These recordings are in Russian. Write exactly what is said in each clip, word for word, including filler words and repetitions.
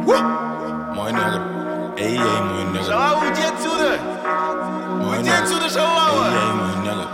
Мой негр, эй, эй, мой негр. Шалава, уйди отсюда! Мой Уйди негр. отсюда, шалава! Эй, эй, мой негр.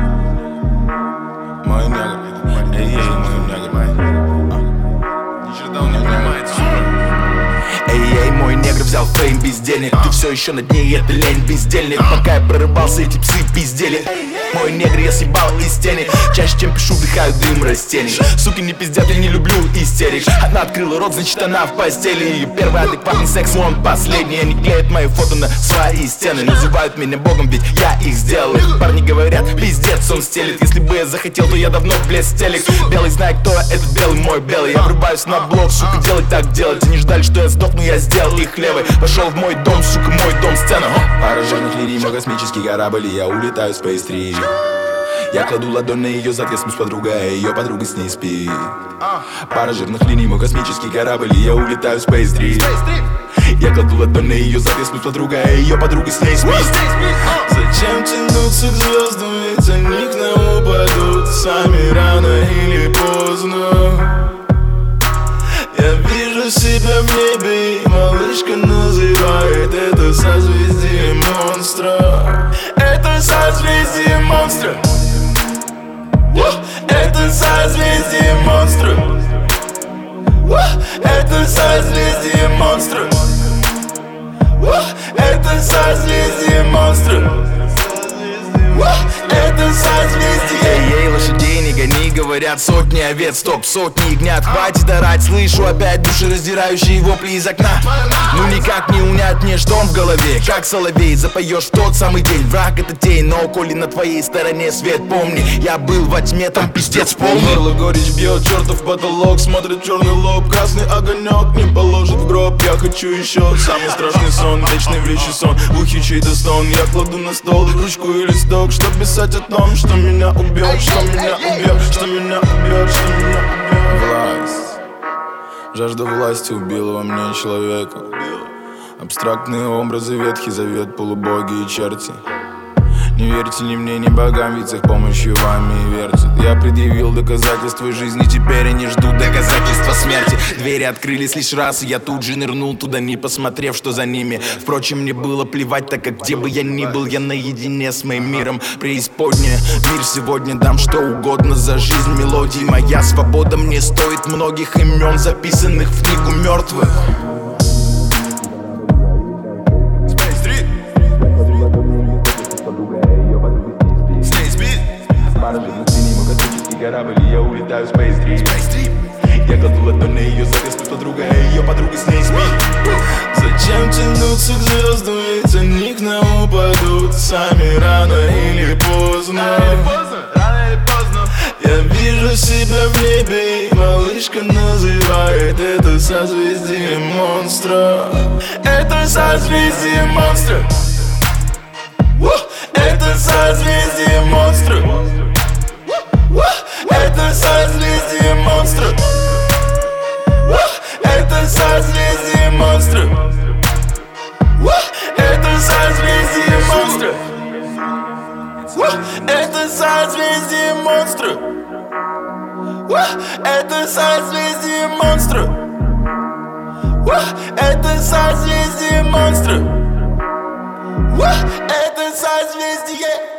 Мой негр, эй, эй, мой негр. Ни черта он не понимает, Эй, эй, мой негр взял фейм без денег. Ты все еще на дне, и это лень, бездельник. Пока я прорывался, эти псы пиздели. Мой негр, я съебал из тени. Чаще, чем пишу, вдыхаю дым растений. Суки не пиздят, я не люблю истерик. Она открыла рот, значит она в постели. Ее первый адекватный секс, но он последний. Они клеят мои фото на свои стены. Называют меня богом, ведь я их сделал. Парни говорят, пиздец, он стелит. Если бы я захотел, то я давно блестелик. Белый знает, кто я, этот белый мой белый. Я врубаюсь на блок, сука, делать так делать. Они ждали, что я сдохну, я сделал их левой. Пошел в мой дом, сука, мой дом, сцена. Пара жирных линий, мой космический корабль, и я улетаю в Space три. Я кладу ладонь на ее зад, я смусь подруга, а ее подруга с ней спит. Пара жирных линий, мой космический корабль, и я улетаю в Space три. Я кладу ладонь на ее зад, я смусь подруга, а ее подруга с ней спит. Зачем тянуться к звездам, ведь они к нам упадут сами рано или поздно. Я вижу себя в небе, и малышка называет это созвездие монстра. Это созвездие монстра. Это созвездие монстра. Это созвездие монстра. Это созвездие монстра. Это созвездие. Эй, эй, лошадей не гони, говорят сотни овец, стоп, сотни ягнят. Хватит орать, слышу опять душераздирающие вопли из окна. Ну никак не унять мне, что он в голове. Как соловей, запоешь в тот самый день. Враг это тень, но коли на твоей стороне свет, помни, я был во тьме, там пиздец полный. Горло горечь бьет, чертов потолок, смотрит черный лоб. Красный огонек не положит в гроб. Я хочу еще самый страшный сон, вечный вречий сон, глухий чей-то стон. Я кладу на стол ручку и листок, чтоб писать о том, что меня убьет, что меня убьет, что меня убьет, что меня убьет. Власть, жажда власти убила во мне человека. Абстрактные образы, Ветхий Завет, полубоги и черти. Не верьте ни мне, ни богам, ведь с их помощью вами и вертят. Я предъявил доказательства жизни, теперь они ждут доказательства смерти. Двери открылись лишь раз, и я тут же нырнул туда, не посмотрев, что за ними. Впрочем, мне было плевать, так как где бы я ни был, я наедине с моим миром. Преисподняя, мир сегодня дам что угодно за жизнь мелодий. Моя свобода мне стоит многих имен, записанных в книгу мертвых. Пара жирных линий, мой космический корабль, и я улетаю в Space три. Я кладу ладонь на ее зад, я смусь подруга, а ее подруга с ней спит. Зачем тянуться к звездам, ведь они к нам упадут сами рано или поздно. Рано или поздно. Я вижу себя в небе, и малышка называет это созвездие монстра. Это созвездие монстра. Это созвездие монстра. Это созвездие монстра. Это созвездие монстра. Это созвездие монстра. Это созвездие монстра. Это созвездие монстра. Это созвездие монстра. Это созвездие.